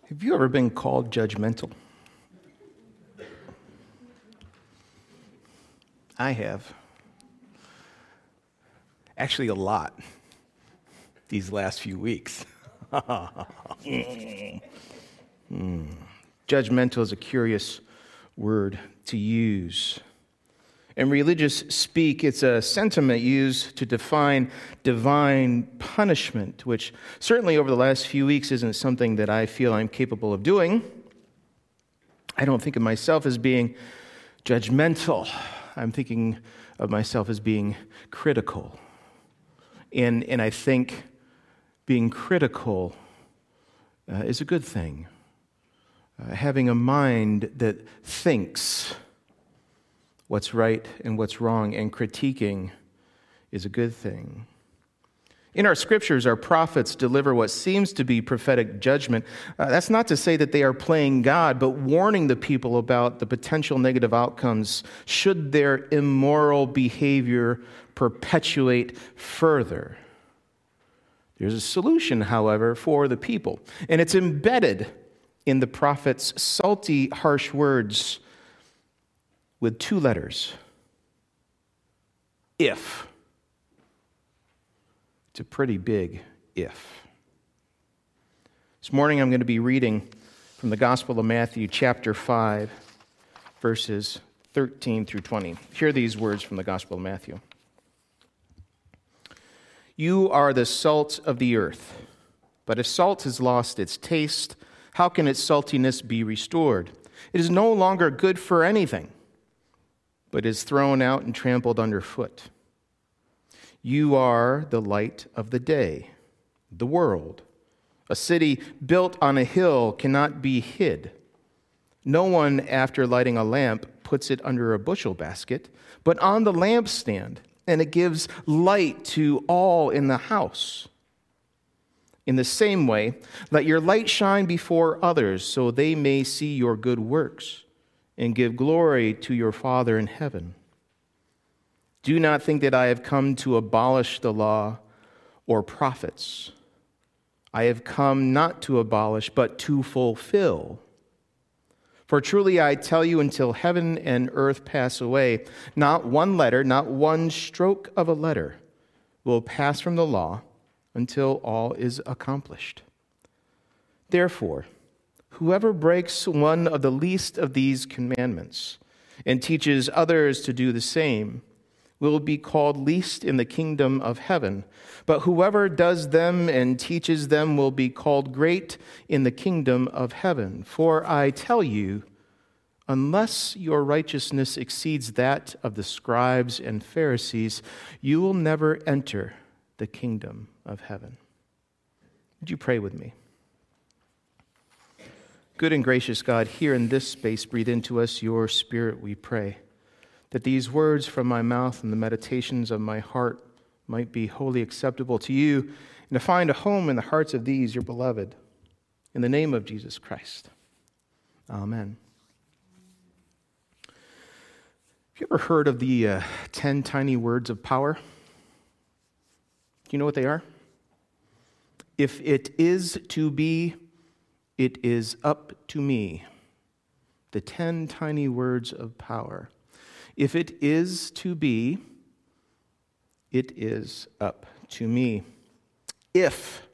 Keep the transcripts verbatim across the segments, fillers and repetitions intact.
Have you ever been called judgmental? I have. Actually, a lot these last few weeks. mm. Judgmental is a curious word to use. In religious speak, it's a sentiment used to define divine punishment, which certainly over the last few weeks isn't something that I feel I'm capable of doing. I don't think of myself as being judgmental. I'm thinking of myself as being critical. And, and I think being critical uh, is a good thing. Uh, having a mind that thinks what's right and what's wrong and critiquing is a good thing. In our scriptures, our prophets deliver what seems to be prophetic judgment. Uh, that's not to say that they are playing God, but warning the people about the potential negative outcomes should their immoral behavior perpetuate further. There's a solution, however, for the people, and it's embedded in the prophet's salty, harsh words with two letters. If. It's a pretty big if. This morning I'm going to be reading from the Gospel of Matthew, chapter five, verses thirteen through twenty. Hear these words from the Gospel of Matthew. You are the salt of the earth, but if salt has lost its taste, how can its saltiness be restored? It is no longer good for anything, but is thrown out and trampled underfoot. You are the light of the day, the world. A city built on a hill cannot be hid. No one, after lighting a lamp, puts it under a bushel basket, but on the lampstand, and it gives light to all in the house. In the same way, let your light shine before others, so they may see your good works and give glory to your Father in heaven. Do not think that I have come to abolish the law or prophets. I have come not to abolish, but to fulfill. For truly I tell you, until heaven and earth pass away, not one letter, not one stroke of a letter will pass from the law until all is accomplished. Therefore, whoever breaks one of the least of these commandments and teaches others to do the same will be called least in the kingdom of heaven. But whoever does them and teaches them will be called great in the kingdom of heaven. For I tell you, unless your righteousness exceeds that of the scribes and Pharisees, you will never enter the kingdom of heaven. Would you pray with me? Good and gracious God, here in this space, breathe into us your Spirit, we pray, that these words from my mouth and the meditations of my heart might be wholly acceptable to you, and to find a home in the hearts of these, your beloved. In the name of Jesus Christ. Amen. Have you ever heard of the uh, ten tiny words of power? Do you know what they are? If it is to be, it is up to me. The ten tiny words of power. If it is to be, it is up to me. If.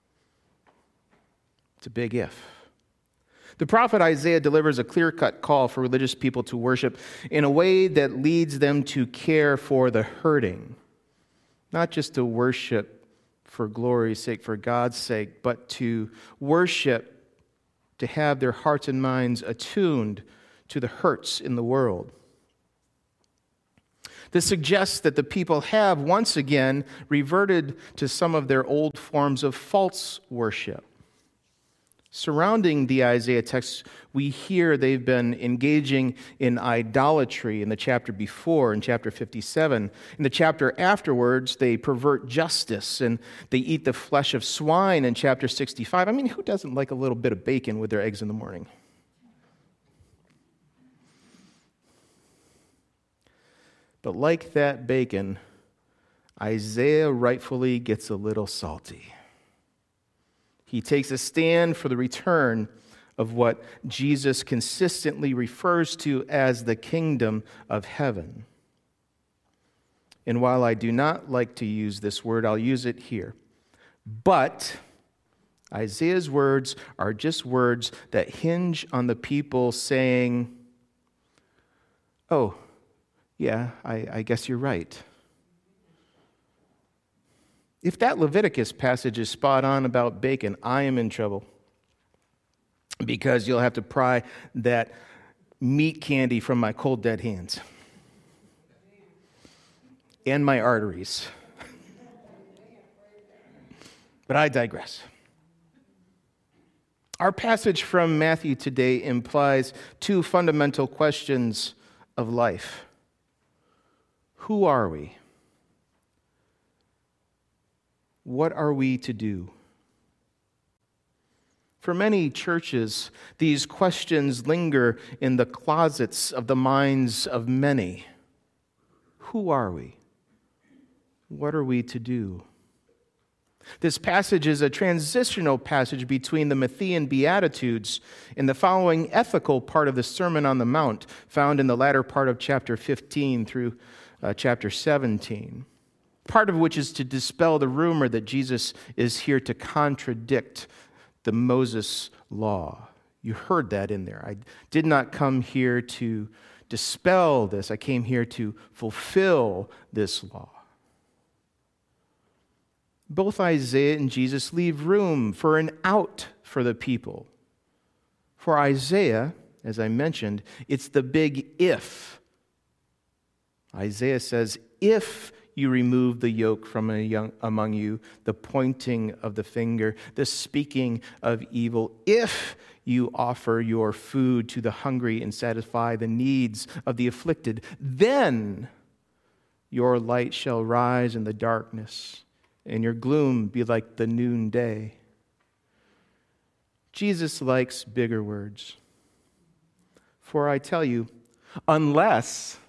It's a big if. The prophet Isaiah delivers a clear-cut call for religious people to worship in a way that leads them to care for the hurting. Not just to worship for glory's sake, for God's sake, but to worship, to have their hearts and minds attuned to the hurts in the world. This suggests that the people have once again reverted to some of their old forms of false worship. Surrounding the Isaiah text, we hear they've been engaging in idolatry in the chapter before, in chapter fifty-seven. In the chapter afterwards, they pervert justice and they eat the flesh of swine in chapter sixty-five. I mean, who doesn't like a little bit of bacon with their eggs in the morning? But like that bacon, Isaiah rightfully gets a little salty. He takes a stand for the return of what Jesus consistently refers to as the kingdom of heaven. And while I do not like to use this word, I'll use it here. But Isaiah's words are just words that hinge on the people saying, oh, yeah, I, I guess you're right. If that Leviticus passage is spot on about bacon, I am in trouble. Because you'll have to pry that meat candy from my cold, dead hands. And my arteries. But I digress. Our passage from Matthew today implies two fundamental questions of life. Who are we? What are we to do? For many churches, these questions linger in the closets of the minds of many. Who are we? What are we to do? This passage is a transitional passage between the Matthean Beatitudes and the following ethical part of the Sermon on the Mount, found in the latter part of chapter fifteen through uh, chapter seventeen. Part of which is to dispel the rumor that Jesus is here to contradict the Moses law. You heard that in there. I did not come here to dispel this. I came here to fulfill this law. Both Isaiah and Jesus leave room for an out for the people. For Isaiah, as I mentioned, it's the big if. Isaiah says, if you remove the yoke from a young, among you, the pointing of the finger, the speaking of evil, if you offer your food to the hungry and satisfy the needs of the afflicted, then your light shall rise in the darkness, and your gloom be like the noonday. Jesus likes bigger words. For I tell you, unless...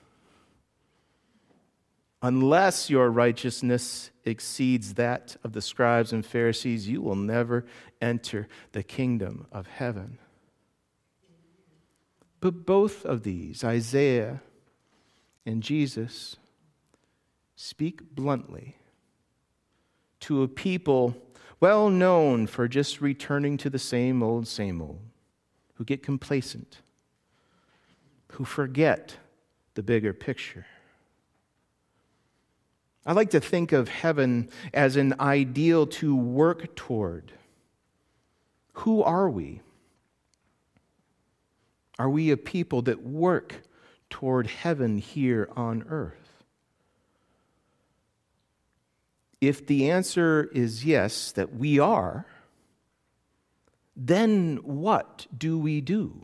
Unless your righteousness exceeds that of the scribes and Pharisees, you will never enter the kingdom of heaven. But both of these, Isaiah and Jesus, speak bluntly to a people well known for just returning to the same old, same old, who get complacent, who forget the bigger picture. I like to think of heaven as an ideal to work toward. Who are we? Are we a people that work toward heaven here on earth? If the answer is yes, that we are, then what do we do?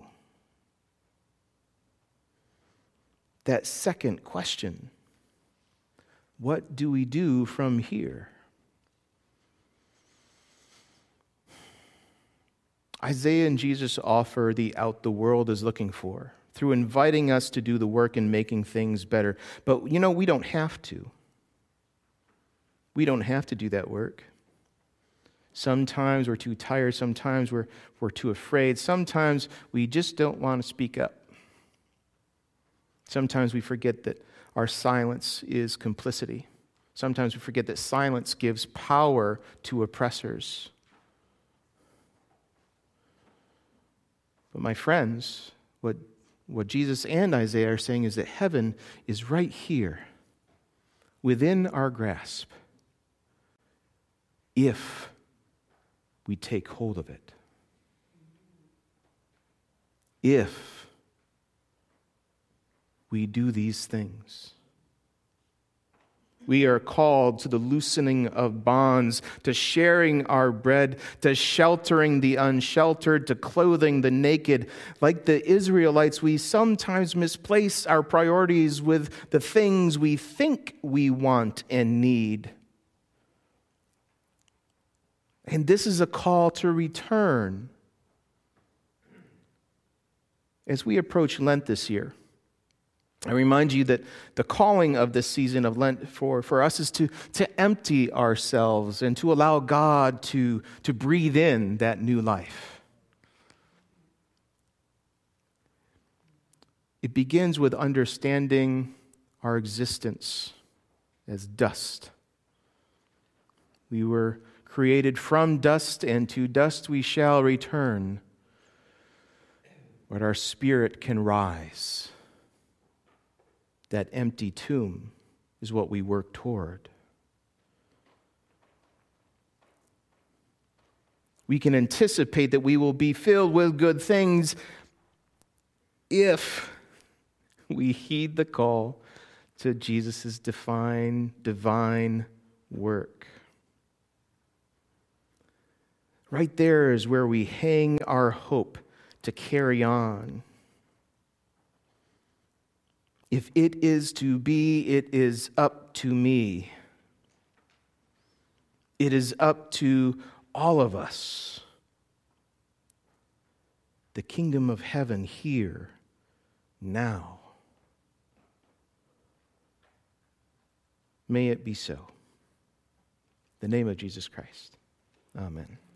That second question. What do we do from here? Isaiah and Jesus offer the out the world is looking for through inviting us to do the work and making things better. But, you know, we don't have to. We don't have to do that work. Sometimes we're too tired. Sometimes we're, we're too afraid. Sometimes we just don't want to speak up. Sometimes we forget that our silence is complicity. Sometimes we forget that silence gives power to oppressors. But my friends, what, what Jesus and Isaiah are saying is that heaven is right here, within our grasp, if we take hold of it. If we do these things. We are called to the loosening of bonds, to sharing our bread, to sheltering the unsheltered, to clothing the naked. Like the Israelites, we sometimes misplace our priorities with the things we think we want and need. And this is a call to return. As we approach Lent this year, I remind you that the calling of this season of Lent for, for us is to, to empty ourselves and to allow God to, to breathe in that new life. It begins with understanding our existence as dust. We were created from dust, and to dust we shall return. But our spirit can rise. That empty tomb is what we work toward. We can anticipate that we will be filled with good things if we heed the call to Jesus' divine, divine work. Right there is where we hang our hope to carry on. If it is to be, it is up to me. It is up to all of us. The kingdom of heaven here, now. May it be so. In the name of Jesus Christ. Amen.